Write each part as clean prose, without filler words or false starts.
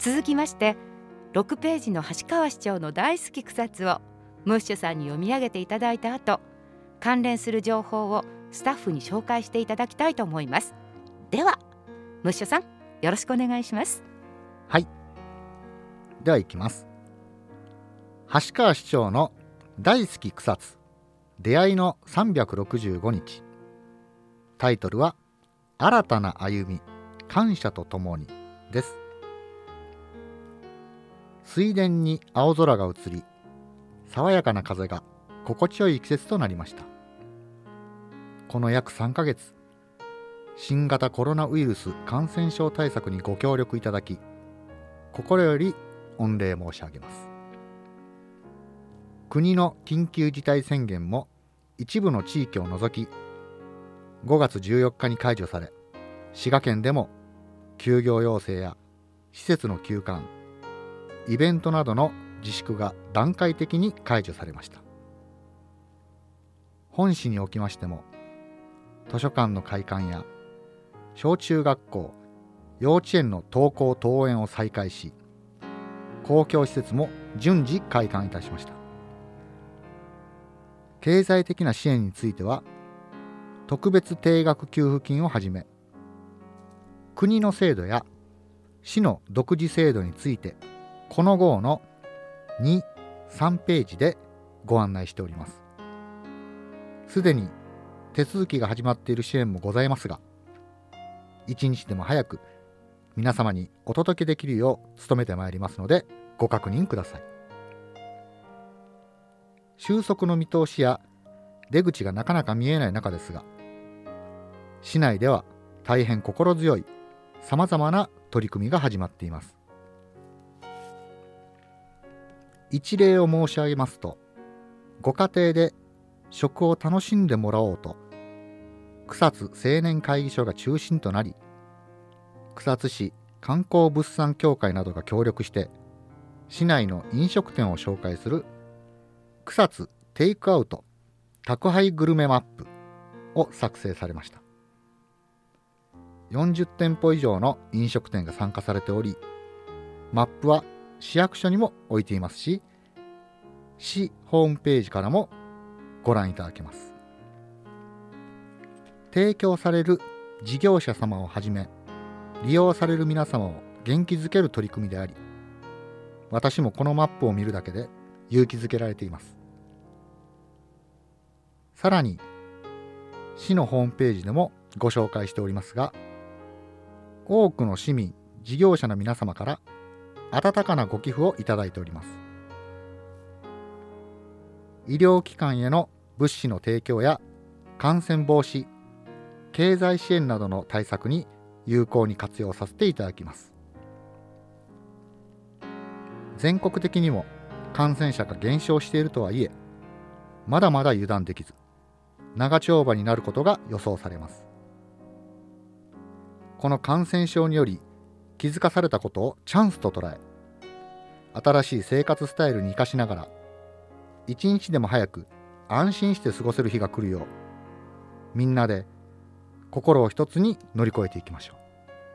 続きまして6ページの橋川市長の大好き草津をムッシュさんに読み上げていただいた後、関連する情報をスタッフに紹介していただきたいと思います。ではムッシュさん、よろしくお願いします。 はい、では行きます。橋川市長の大好き草津、出会いの365日。タイトルは新たな歩み、感謝とともにです。水田に青空が映り、爽やかな風が心地よい季節となりました。この約3ヶ月、新型コロナウイルス感染症対策にご協力いただき、心より御礼申し上げます。国の緊急事態宣言も一部の地域を除き5月14日に解除され、滋賀県でも休業要請や施設の休館、イベントなどの自粛が段階的に解除されました。本市におきましても図書館の開館や小中学校、幼稚園の登校登園を再開し、公共施設も順次開館いたしました。経済的な支援については特別定額給付金をはじめ、国の制度や市の独自制度についてこの号の2、3ページでご案内しております。すでに手続きが始まっている支援もございますが、一日でも早く皆様にお届けできるよう努めてまいりますのでご確認ください。収束の見通しや出口がなかなか見えない中ですが、市内では大変心強いさまざまな取り組みが始まっています。一例を申し上げますと、ご家庭で食を楽しんでもらおうと草津青年会議所が中心となり、草津市観光物産協会などが協力して市内の飲食店を紹介する草津テイクアウト宅配グルメマップを作成されました。40店舗以上の飲食店が参加されており、マップは市役所にも置いていますし、市ホームページからもご覧いただけます。提供される事業者様をはじめ、利用される皆様を元気づける取り組みであり、私もこのマップを見るだけで勇気づけられています。さらに市のホームページでもご紹介しておりますが、多くの市民・事業者の皆様から温かなご寄付をいただいております。医療機関への物資の提供や感染防止、経済支援などの対策に有効に活用させていただきます。全国的にも感染者が減少しているとはいえ、まだまだ油断できず、長丁場になることが予想されます。この感染症により気づかされたことをチャンスと捉え、新しい生活スタイルに生かしながら、一日でも早く安心して過ごせる日が来るよう、みんなで心を一つに乗り越えていきましょ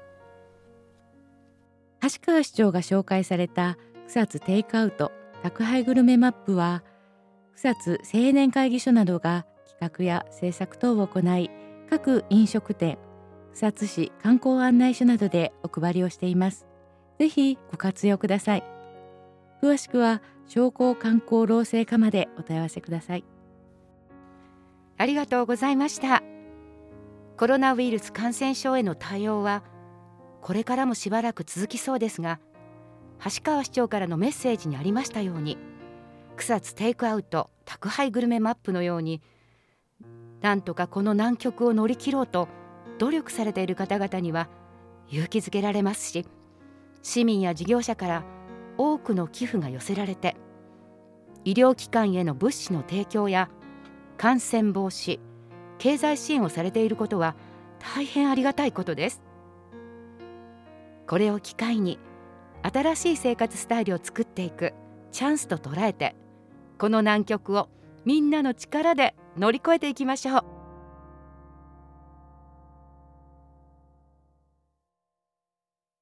う。橋川市長が紹介された草津テイクアウト宅配グルメマップは、草津青年会議所などが企画や制作等を行い、各飲食店、草津市観光案内所などでお配りをしています。ぜひご活用ください。詳しくは商工観光労政課までお問い合わせください。ありがとうございました。コロナウイルス感染症への対応はこれからもしばらく続きそうですが、橋川市長からのメッセージにありましたように、草津テイクアウト宅配グルメマップのように、なんとかこの難局を乗り切ろうと努力されている方々には勇気づけられますし、市民や事業者から多くの寄付が寄せられて、医療機関への物資の提供や感染防止、経済支援をされていることは大変ありがたいことです。これを機会に新しい生活スタイルを作っていくチャンスと捉えて、この難局をみんなの力で乗り越えていきましょう。